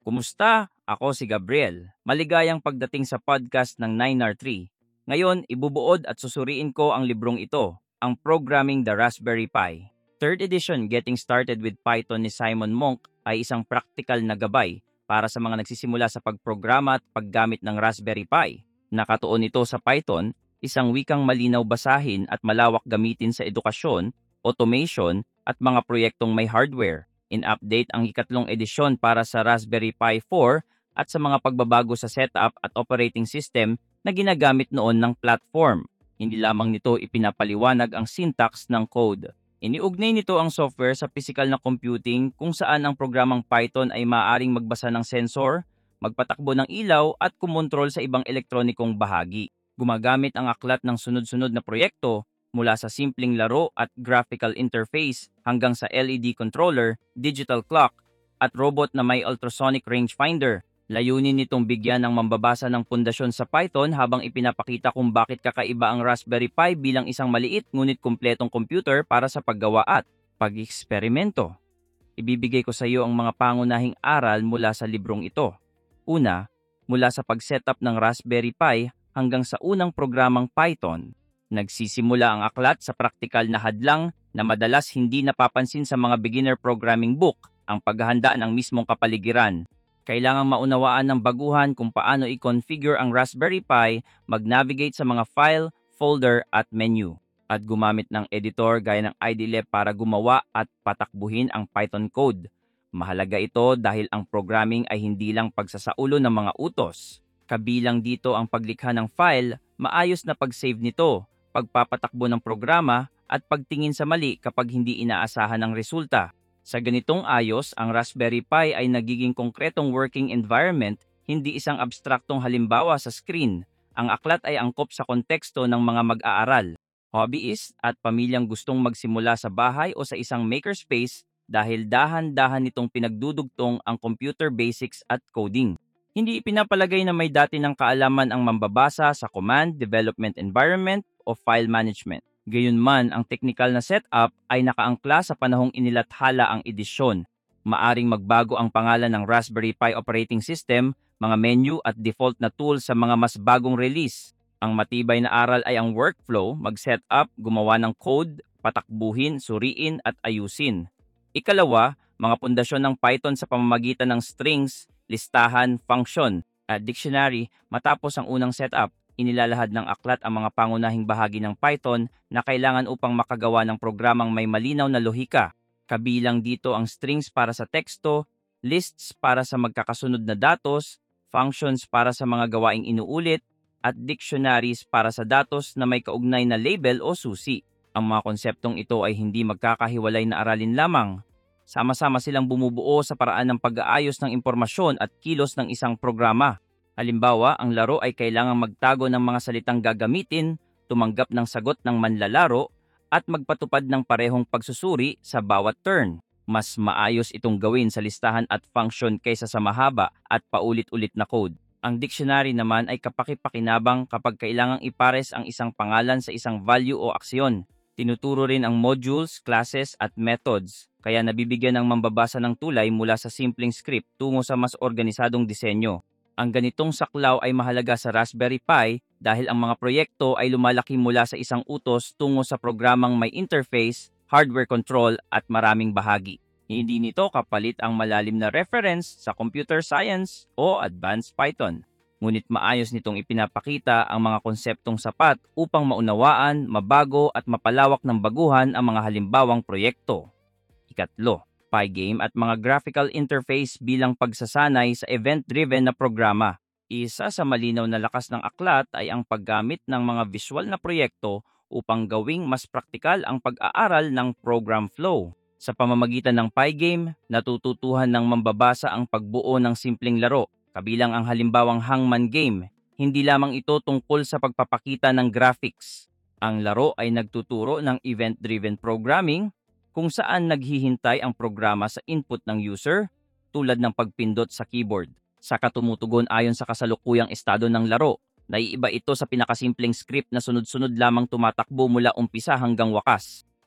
Kumusta? Ako si Gabriel. Maligayang pagdating sa podcast ng 9R3. Ngayon, ibubuod at susuriin ko ang librong ito, ang Programming the Raspberry Pi. Third edition Getting Started with Python ni Simon Monk ay isang practical na gabay para sa mga nagsisimula sa pagprograma at paggamit ng Raspberry Pi. Nakatuon ito sa Python, isang wikang malinaw basahin at malawak gamitin sa edukasyon, automation at mga proyektong may hardware. In-update ang ikatlong edisyon para sa Raspberry Pi 4 at sa mga pagbabago sa setup at operating system na ginagamit noon ng platform. Hindi lamang nito ipinapaliwanag ang syntax ng code. Iniugnay nito ang software sa physical na computing kung saan ang programang Python ay maaaring magbasa ng sensor, magpatakbo ng ilaw at kumontrol sa ibang elektronikong bahagi. Gumagamit ang aklat ng sunod-sunod na proyekto mula sa simpleng laro at graphical interface hanggang sa LED controller, digital clock, at robot na may ultrasonic rangefinder. Layunin nitong bigyan ng mambabasa ng pundasyon sa Python habang ipinapakita kung bakit kakaiba ang Raspberry Pi bilang isang maliit ngunit kumpletong computer para sa paggawa at pag-eksperimento. Ibibigay ko sa iyo ang mga pangunahing aral mula sa librong ito. Una, mula sa pag-setup ng Raspberry Pi hanggang sa unang programang Python. Nagsisimula ang aklat sa praktikal na hadlang na madalas hindi napapansin sa mga beginner programming book, ang paghahanda ng mismong kapaligiran. Kailangang maunawaan ng baguhan kung paano i-configure ang Raspberry Pi, mag-navigate sa mga file, folder at menu, at gumamit ng editor gaya ng IDLE para gumawa at patakbuhin ang Python code. Mahalaga ito dahil ang programming ay hindi lang pagsasaulo ng mga utos. Kabilang dito ang paglikha ng file, maayos na pag-save nito, pagpapatakbo ng programa at pagtingin sa mali kapag hindi inaasahan ang resulta. Sa ganitong ayos, ang Raspberry Pi ay nagiging konkretong working environment, hindi isang abstraktong halimbawa sa screen. Ang aklat ay angkop sa konteksto ng mga mag-aaral, hobbyist at pamilyang gustong magsimula sa bahay o sa isang makerspace dahil dahan-dahan nitong pinagdudugtong ang computer basics at coding. Hindi ipinapalagay na may dati ng kaalaman ang mambabasa sa command development environment o file management. Gayunman, ang technical na setup ay nakaangkla sa panahong inilathala ang edisyon. Maaring magbago ang pangalan ng Raspberry Pi operating system, mga menu at default na tools sa mga mas bagong release. Ang matibay na aral ay ang workflow, mag-setup, gumawa ng code, patakbuhin, suriin at ayusin. Ikalawa, mga pundasyon ng Python sa pamamagitan ng strings, listahan, function, at dictionary matapos ang unang setup. Inilalahad ng aklat ang mga pangunahing bahagi ng Python na kailangan upang makagawa ng programang may malinaw na lohika. Kabilang dito ang strings para sa teksto, lists para sa magkakasunod na datos, functions para sa mga gawaing inuulit, at dictionaries para sa datos na may kaugnay na label o susi. Ang mga konseptong ito ay hindi magkakahiwalay na aralin lamang. Sama-sama silang bumubuo sa paraan ng pag-aayos ng impormasyon at kilos ng isang programa. Halimbawa, ang laro ay kailangang magtago ng mga salitang gagamitin, tumanggap ng sagot ng manlalaro, at magpatupad ng parehong pagsusuri sa bawat turn. Mas maayos itong gawin sa listahan at function kaysa sa mahaba at paulit-ulit na code. Ang dictionary naman ay kapaki-pakinabang kapag kailangang ipares ang isang pangalan sa isang value o aksyon. Tinuturo rin ang modules, classes at methods, kaya nabibigyan ng mambabasa ng tulay mula sa simpleng script tungo sa mas organisadong disenyo. Ang ganitong saklaw ay mahalaga sa Raspberry Pi dahil ang mga proyekto ay lumalaki mula sa isang utos tungo sa programang may interface, hardware control at maraming bahagi. Hindi nito kapalit ang malalim na reference sa computer science o advanced Python. Ngunit maayos nitong ipinapakita ang mga konseptong sapat upang maunawaan, mabago at mapalawak ng baguhan ang mga halimbawang proyekto. Ikatlo, Pygame at mga graphical interface bilang pagsasanay sa event-driven na programa. Isa sa malinaw na lakas ng aklat ay ang paggamit ng mga visual na proyekto upang gawing mas praktikal ang pag-aaral ng program flow. Sa pamamagitan ng Pygame, natututuhan ng mambabasa ang pagbuo ng simpleng laro, kabilang ang halimbawang Hangman Game. Hindi lamang ito tungkol sa pagpapakita ng graphics. Ang laro ay nagtuturo ng event-driven programming, kung saan naghihintay ang programa sa input ng user tulad ng pagpindot sa keyboard. Saka tumutugon ayon sa kasalukuyang estado ng laro. Naiiba ito sa pinakasimpleng script na sunod-sunod lamang tumatakbo mula umpisa hanggang wakas.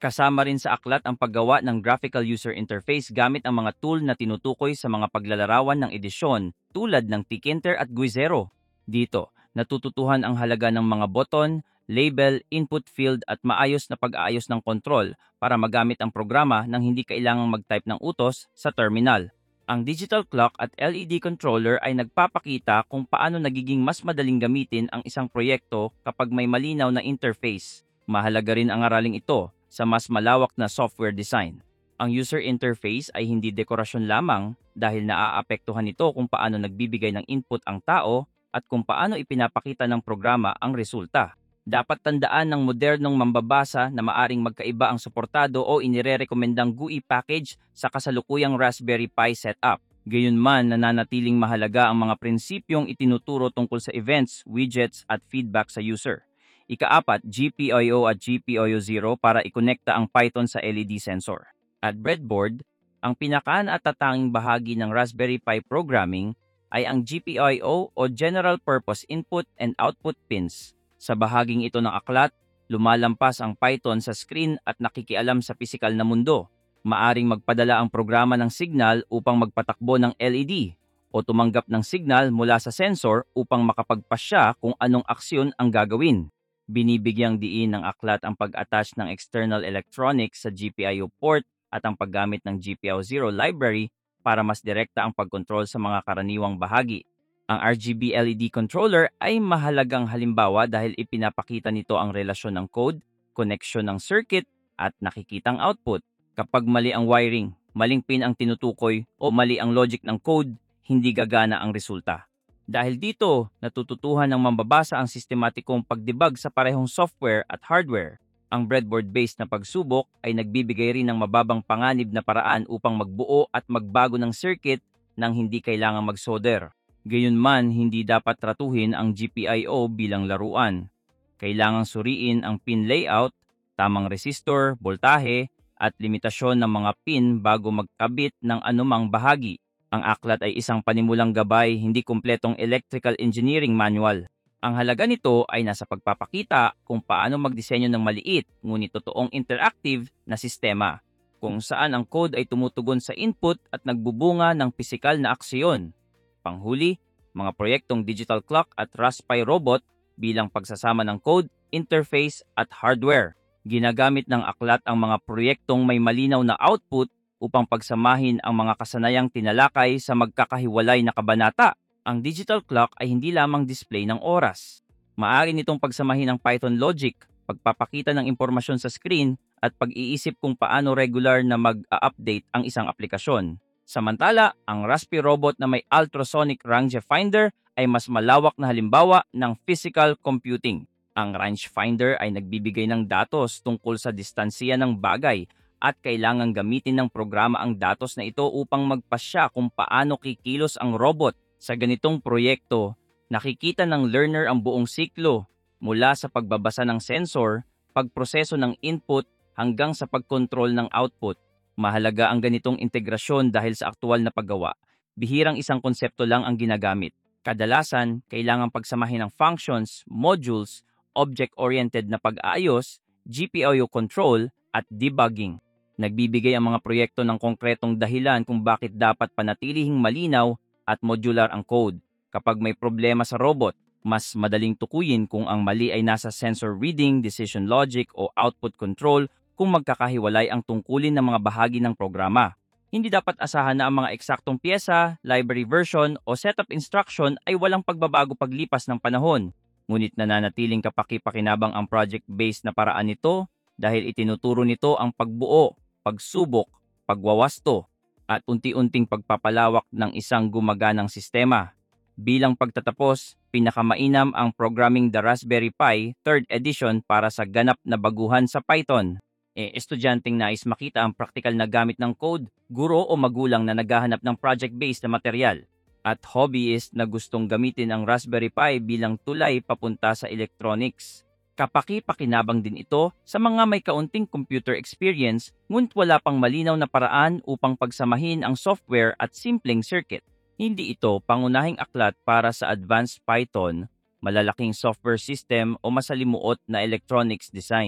Kasama rin sa aklat ang paggawa ng graphical user interface gamit ang mga tool na tinutukoy sa mga paglalarawan ng edisyon tulad ng Tkinter at Guizero. Dito, natututuhan ang halaga ng mga button, label, input field at maayos na pag-aayos ng control para magamit ang programa nang hindi kailangang mag-type ng utos sa terminal. Ang digital clock at LED controller ay nagpapakita kung paano nagiging mas madaling gamitin ang isang proyekto kapag may malinaw na interface. Mahalaga rin ang araling ito sa mas malawak na software design. Ang user interface ay hindi dekorasyon lamang dahil naaapektuhan nito kung paano nagbibigay ng input ang tao at kung paano ipinapakita ng programa ang resulta. Dapat tandaan ng modernong mambabasa na maaring magkaiba ang suportado o inirerekomendang GUI package sa kasalukuyang Raspberry Pi setup. Gayunman, nananatiling mahalaga ang mga prinsipyong itinuturo tungkol sa events, widgets at feedback sa user. Ika-4, GPIO at GPIO0 para ikonekta ang Python sa LED sensor. At breadboard, ang pinaka-natatanging bahagi ng Raspberry Pi programming ay ang GPIO o General Purpose Input and Output Pins. Sa bahaging ito ng aklat, lumalampas ang Python sa screen at nakikialam sa pisikal na mundo. Maaring magpadala ang programa ng signal upang magpatakbo ng LED o tumanggap ng signal mula sa sensor upang makapagpasya kung anong aksyon ang gagawin. Binibigyang diin ng aklat ang pag-attach ng external electronics sa GPIO port at ang paggamit ng GPIO0 library para mas direkta ang pagkontrol sa mga karaniwang bahagi. Ang RGB LED controller ay mahalagang halimbawa dahil ipinapakita nito ang relasyon ng code, connection ng circuit, at nakikitang output. Kapag mali ang wiring, maling pin ang tinutukoy o mali ang logic ng code, hindi gagana ang resulta. Dahil dito, natututuhan ng mambabasa ang sistematikong pagdebug sa parehong software at hardware. Ang breadboard-based na pagsubok ay nagbibigay rin ng mababang panganib na paraan upang magbuo at magbago ng circuit nang hindi kailangang mag-solder. Gayunman, hindi dapat tratuhin ang GPIO bilang laruan. Kailangang suriin ang pin layout, tamang resistor, voltahe, at limitasyon ng mga pin bago magkabit ng anumang bahagi. Ang aklat ay isang panimulang gabay, hindi kumpletong electrical engineering manual. Ang halaga nito ay nasa pagpapakita kung paano magdisenyo ng maliit ngunit totoong interactive na sistema, kung saan ang code ay tumutugon sa input at nagbubunga ng pisikal na aksyon. Panghuli, mga proyektong digital clock at Raspberry robot bilang pagsasama ng code, interface at hardware. Ginagamit ng aklat ang mga proyektong may malinaw na output upang pagsamahin ang mga kasanayang tinalakay sa magkakahiwalay na kabanata. Ang digital clock ay hindi lamang display ng oras. Maaari nitong pagsamahin ng Python logic, pagpapakita ng impormasyon sa screen, at pag-iisip kung paano regular na mag-update ang isang aplikasyon. Samantala, ang Raspberry Robot na may ultrasonic rangefinder ay mas malawak na halimbawa ng physical computing. Ang rangefinder ay nagbibigay ng datos tungkol sa distansya ng bagay at kailangang gamitin ng programa ang datos na ito upang magpasya kung paano kikilos ang robot. Sa ganitong proyekto, nakikita ng learner ang buong siklo mula sa pagbabasa ng sensor, pagproseso ng input hanggang sa pagkontrol ng output. Mahalaga ang ganitong integrasyon dahil sa aktual na paggawa. Bihirang isang konsepto lang ang ginagamit. Kadalasan, kailangang pagsamahin ng functions, modules, object-oriented na pag-aayos, GPIO control, at debugging. Nagbibigay ang mga proyekto ng konkretong dahilan kung bakit dapat panatilihing malinaw at modular ang code. Kapag may problema sa robot, mas madaling tukuyin kung ang mali ay nasa sensor reading, decision logic o output control kung magkakahiwalay ang tungkulin ng mga bahagi ng programa. Hindi dapat asahan na ang mga eksaktong pyesa, library version o setup instruction ay walang pagbabago paglipas ng panahon. Ngunit nananatiling kapaki-pakinabang ang project-based na paraan nito dahil itinuturo nito ang pagbuo, pagsubok, pagwawasto, at unti-unting pagpapalawak ng isang gumaganang sistema. Bilang pagtatapos, pinakamainam ang Programming the Raspberry Pi 3rd edition para sa ganap na baguhan sa Python. Estudyanteng nais makita ang praktikal na gamit ng code, guro o magulang na naghahanap ng project-based na material, at hobbyist na gustong gamitin ang Raspberry Pi bilang tulay papunta sa electronics. Kapaki-pakinabang din ito sa mga may kaunting computer experience ngunit wala pang malinaw na paraan upang pagsamahin ang software at simpleng circuit. Hindi ito pangunahing aklat para sa advanced Python, malalaking software system o masalimuot na electronics design.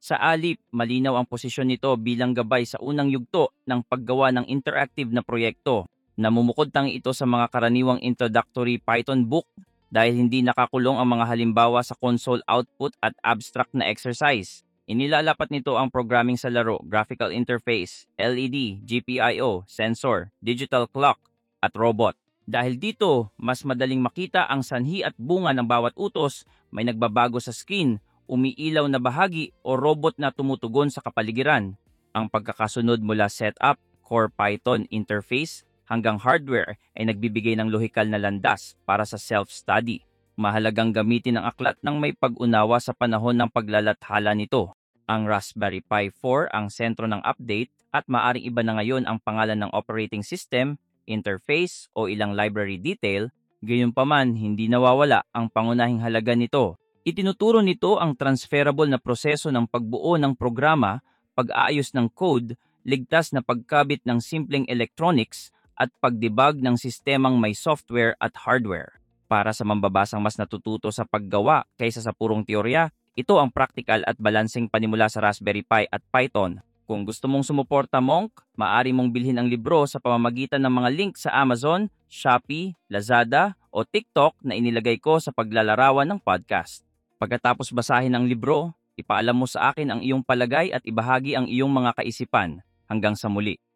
Sa alip, malinaw ang posisyon nito bilang gabay sa unang yugto ng paggawa ng interactive na proyekto. Namumukod tangi ito sa mga karaniwang introductory Python book dahil hindi nakakulong ang mga halimbawa sa console output at abstract na exercise. Inilalapat nito ang programming sa laro, graphical interface, LED, GPIO, sensor, digital clock, at robot. Dahil dito, mas madaling makita ang sanhi at bunga ng bawat utos, may nagbabago sa skin, umiilaw na bahagi o robot na tumutugon sa kapaligiran. Ang pagkakasunod mula setup, core Python interface, hanggang hardware ay nagbibigay ng lohikal na landas para sa self-study. Mahalagang gamitin ang aklat ng may pag-unawa sa panahon ng paglalathala nito. Ang Raspberry Pi 4 ang sentro ng update at maaring iba na ngayon ang pangalan ng operating system, interface o ilang library detail, gayunpaman hindi nawawala ang pangunahing halaga nito. Itinuturo nito ang transferable na proseso ng pagbuo ng programa, pag-aayos ng code, ligtas na pagkabit ng simpleng electronics, at pagdebug ng sistemang may software at hardware. Para sa mambabasang mas natututo sa paggawa kaysa sa purong teorya, ito ang practical at balanseng panimula sa Raspberry Pi at Python. Kung gusto mong sumuporta, Monk, maaari mong bilhin ang libro sa pamamagitan ng mga link sa Amazon, Shopee, Lazada o TikTok na inilagay ko sa paglalarawan ng podcast. Pagkatapos basahin ang libro, ipaalam mo sa akin ang iyong palagay at ibahagi ang iyong mga kaisipan. Hanggang sa muli.